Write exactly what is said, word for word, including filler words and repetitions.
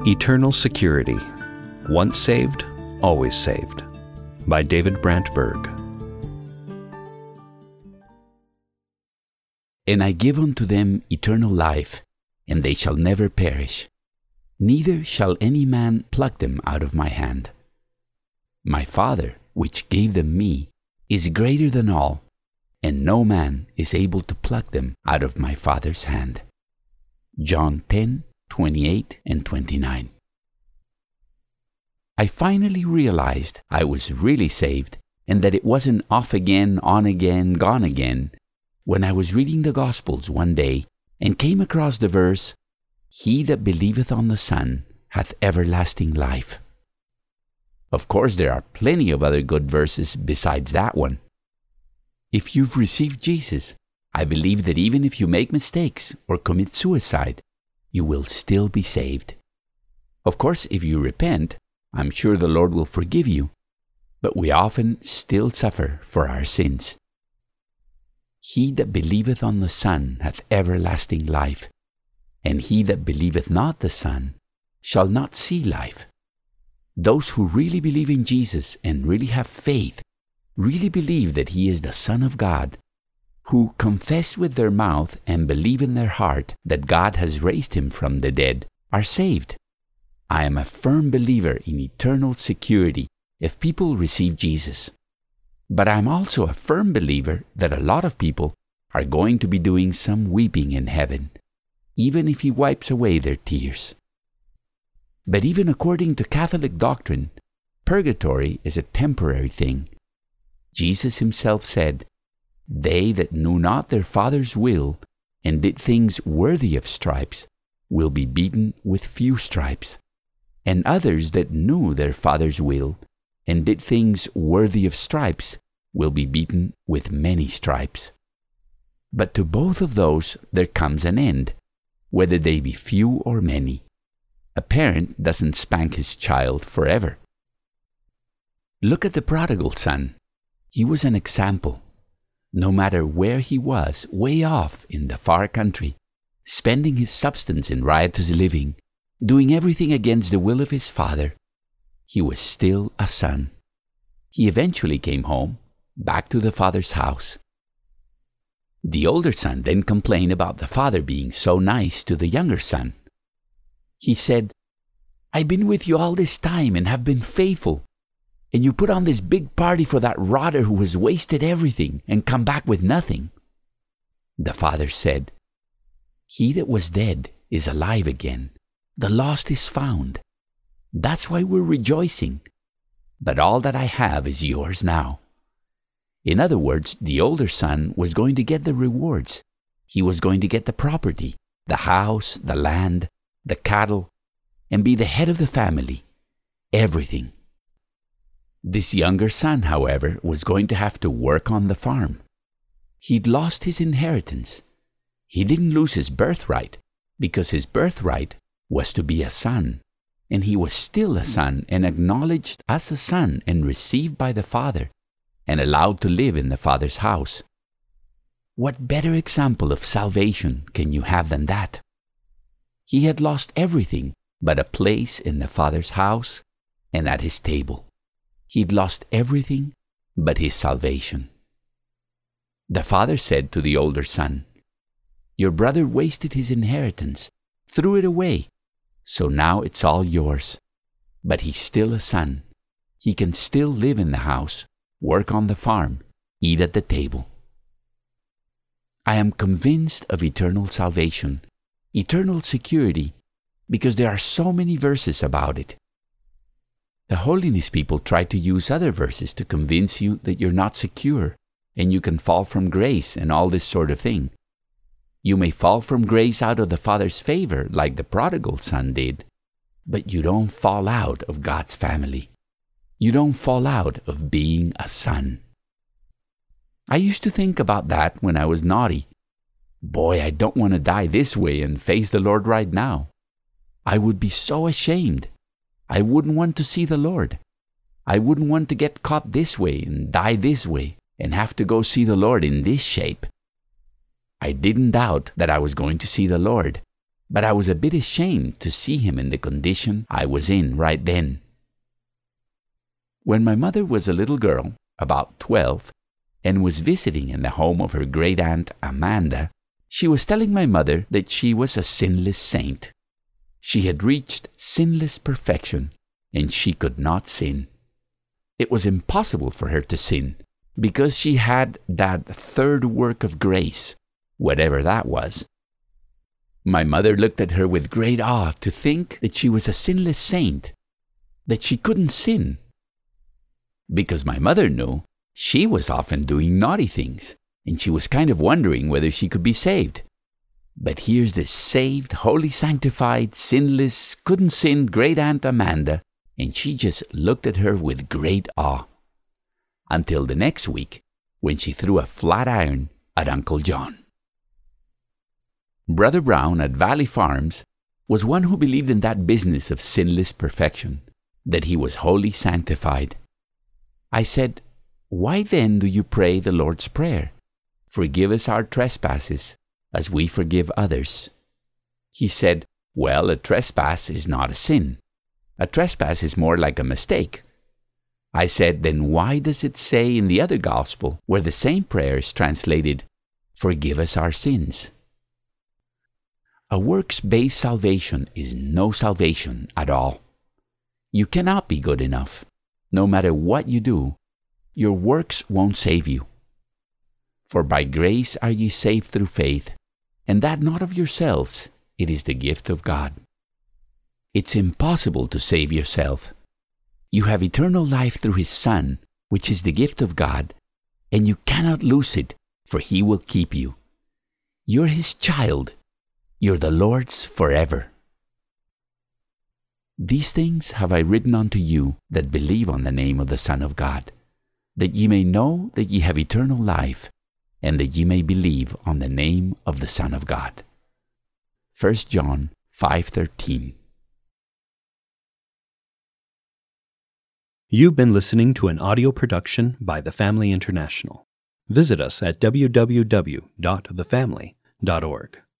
Eternal Security. Once saved, always saved. By David Brandt Berg. And I give unto them eternal life, and they shall never perish. Neither shall any man pluck them out of my hand. My Father, which gave them me, is greater than all, and no man is able to pluck them out of my Father's hand. John ten, twenty-eight and twenty-nine. I finally realized I was really saved and that it wasn't off again, on again, gone again, when I was reading the Gospels one day and came across the verse, "He that believeth on the Son hath everlasting life." Of course, there are plenty of other good verses besides that one. If you've received Jesus, I believe that even if you make mistakes or commit suicide, you will still be saved. Of course, if you repent, I'm sure the Lord will forgive you, but we often still suffer for our sins. He that believeth on the Son hath everlasting life, and he that believeth not the Son shall not see life. Those who really believe in Jesus and really have faith, really believe that He is the Son of God, who confess with their mouth and believe in their heart that God has raised Him from the dead, are saved. I am a firm believer in eternal security if people receive Jesus. But I'm also a firm believer that a lot of people are going to be doing some weeping in heaven, even if He wipes away their tears. But even according to Catholic doctrine, purgatory is a temporary thing. Jesus Himself said, "They that knew not their Father's will, and did things worthy of stripes, will be beaten with few stripes. And others that knew their Father's will, and did things worthy of stripes, will be beaten with many stripes." But to both of those there comes an end, whether they be few or many. A parent doesn't spank his child forever. Look at the prodigal son. He was an example. No matter where he was, way off in the far country, spending his substance in riotous living, doing everything against the will of his father, he was still a son. He eventually came home, back to the father's house. The older son then complained about the father being so nice to the younger son. He said, "I've been with you all this time and have been faithful, and you put on this big party for that rotter who has wasted everything and come back with nothing." The father said, "He that was dead is alive again. The lost is found. That's why we're rejoicing. But all that I have is yours now." In other words, the older son was going to get the rewards. He was going to get the property, the house, the land, the cattle, and be the head of the family. Everything. This younger son, however, was going to have to work on the farm. He'd lost his inheritance. He didn't lose his birthright, because his birthright was to be a son, and he was still a son and acknowledged as a son and received by the Father and allowed to live in the Father's house. What better example of salvation can you have than that? He had lost everything but a place in the Father's house and at His table. He'd lost everything but his salvation. The father said to the older son, "Your brother wasted his inheritance, threw it away, so now it's all yours. But he's still a son. He can still live in the house, work on the farm, eat at the table." I am convinced of eternal salvation, eternal security, because there are so many verses about it. The holiness people try to use other verses to convince you that you're not secure and you can fall from grace and all this sort of thing. You may fall from grace out of the Father's favor like the prodigal son did, but you don't fall out of God's family. You don't fall out of being a son. I used to think about that when I was naughty. Boy, I don't want to die this way and face the Lord right now. I would be so ashamed. I wouldn't want to see the Lord. I wouldn't want to get caught this way and die this way and have to go see the Lord in this shape. I didn't doubt that I was going to see the Lord, but I was a bit ashamed to see him in the condition I was in right then. When my mother was a little girl, about twelve, and was visiting in the home of her great-aunt Amanda, she was telling my mother that she was a sinless saint. She had reached sinless perfection, and she could not sin. It was impossible for her to sin, because she had that third work of grace, whatever that was. My mother looked at her with great awe to think that she was a sinless saint, that she couldn't sin. Because my mother knew she was often doing naughty things, and she was kind of wondering whether she could be saved. But here's this saved, holy, sanctified, sinless, couldn't sin great-aunt Amanda, and she just looked at her with great awe. Until the next week, when she threw a flat iron at Uncle John. Brother Brown at Valley Farms was one who believed in that business of sinless perfection, that he was wholly sanctified. I said, "Why then do you pray the Lord's Prayer? Forgive us our trespasses, as we forgive others." He said, "Well, a trespass is not a sin. A trespass is more like a mistake." I said, "Then why does it say in the other gospel, where the same prayer is translated, 'Forgive us our sins'?" A works-based salvation is no salvation at all. You cannot be good enough. No matter what you do, your works won't save you. For by grace are ye saved through faith, and that not of yourselves, it is the gift of God. It's impossible to save yourself. You have eternal life through His Son, which is the gift of God, and you cannot lose it, for He will keep you. You're His child. You're the Lord's forever. These things have I written unto you that believe on the name of the Son of God, that ye may know that ye have eternal life, and that ye may believe on the name of the Son of God. First John five thirteen. You've been listening to an audio production by The Family International. Visit us at w w w dot the family dot org.